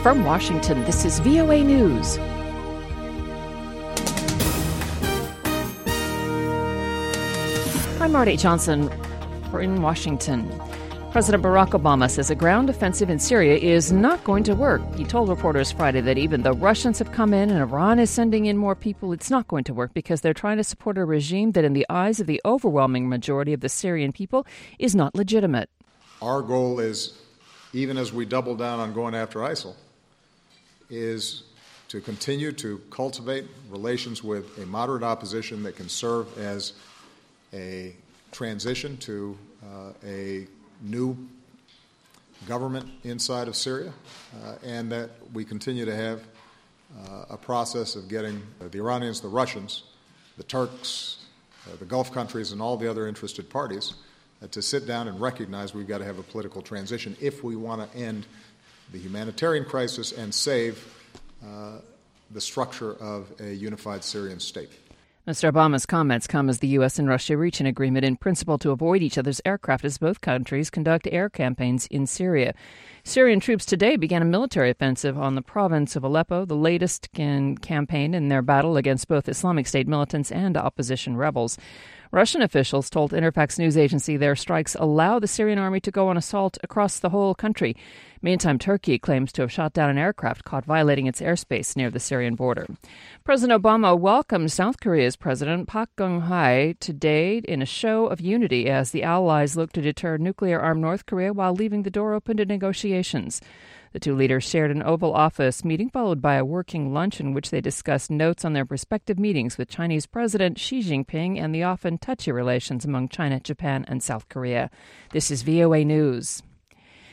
From Washington, this is VOA News. I'm Marty Johnson. We're in Washington. President Barack Obama says a ground offensive in Syria is not going to work. He told reporters Friday that even though Russians have come in and Iran is sending in more people, it's not going to work because they're trying to support a regime that in the eyes of the overwhelming majority of the Syrian people is not legitimate. Our goal is, even as we double down on going after ISIL, is to continue to cultivate relations with a moderate opposition that can serve as a transition to a new government inside of Syria, and that we continue to have a process of getting the Iranians, the Russians, the Turks, the Gulf countries, and all the other interested parties to sit down and recognize we've got to have a political transition if we want to end the humanitarian crisis and save the structure of a unified Syrian state. Mr. Obama's comments come as the U.S. and Russia reach an agreement in principle to avoid each other's aircraft as both countries conduct air campaigns in Syria. Syrian troops today began a military offensive on the province of Aleppo, the latest campaign in their battle against both Islamic State militants and opposition rebels. Russian officials told Interfax news agency their strikes allow the Syrian army to go on assault across the whole country. Meantime, Turkey claims to have shot down an aircraft caught violating its airspace near the Syrian border. President Obama welcomed South Korea's President Park Geun-hye today in a show of unity as the allies look to deter nuclear-armed North Korea while leaving the door open to negotiations. The two leaders shared an Oval Office meeting followed by a working lunch in which they discussed notes on their respective meetings with Chinese President Xi Jinping and the often touchy relations among China, Japan, and South Korea. This is VOA News.